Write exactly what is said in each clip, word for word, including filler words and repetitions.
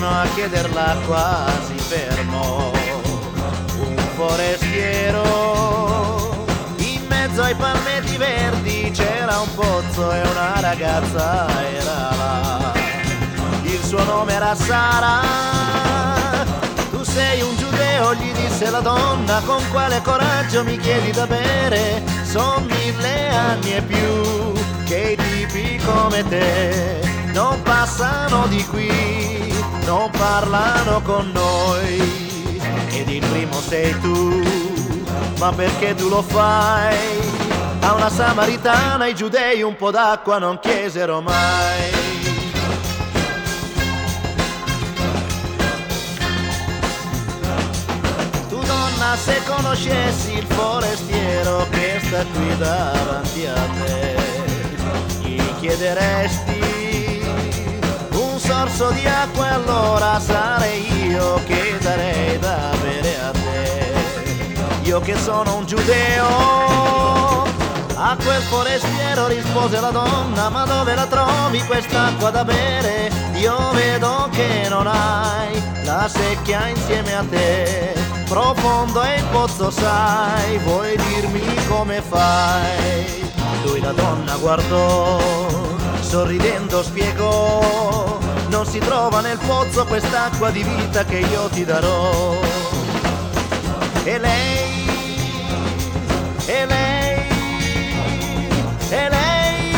giorno a chieder l'acqua si fermò un forestiero. In mezzo ai palmetti verdi c'era un pozzo e una ragazza era là. Il suo nome era Sara. Tu sei un giudeo, gli disse la donna, con quale coraggio mi chiedi da bere? Son mille anni e più che i tipi come te non passano di qui, non parlano con noi. Ed il primo sei tu, ma perché tu lo fai? A una samaritana i giudei un po' d'acqua non chiesero mai. Se conoscessi il forestiero che sta qui davanti a te, gli chiederesti un sorso di acqua e allora sarei io che darei da bere a te. Io che sono un giudeo. A quel forestiero rispose la donna: ma dove la trovi quest'acqua da bere? Io vedo che non hai la secchia insieme a te. Profondo è il pozzo, sai, vuoi dirmi come fai? Lui la donna guardò, sorridendo spiegò: non si trova nel pozzo quest'acqua di vita che io ti darò. E lei, e lei, e lei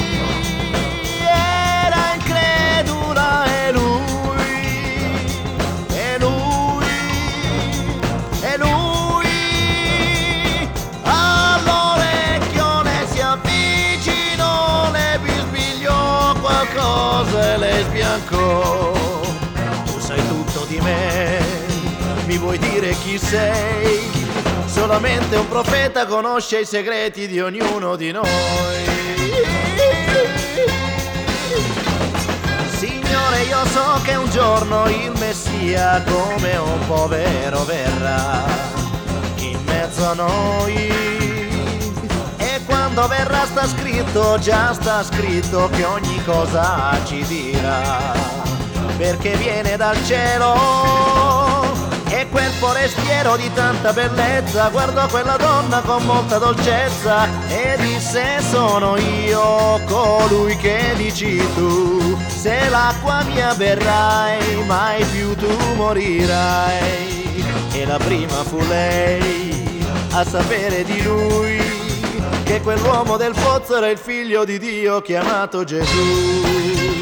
era incredula e lui, e lui, e lui all'orecchio le si avvicinò, le bisbigliò qualcosa e le sbiancò. Tu sai tutto di me, mi vuoi dire chi sei? Solamente un profeta conosce i segreti di ognuno di noi. Signore, io so che un giorno il Messia come un povero verrà in mezzo a noi. E quando verrà sta scritto, già sta scritto che ogni cosa ci dirà, perché viene dal cielo. E quel forestiero di tanta bellezza guardò quella donna con molta dolcezza e disse: sono io colui che dici tu, se l'acqua mia berrai mai più tu morirai. E la prima fu lei a sapere di lui che quell'uomo del pozzo era il figlio di Dio chiamato Gesù.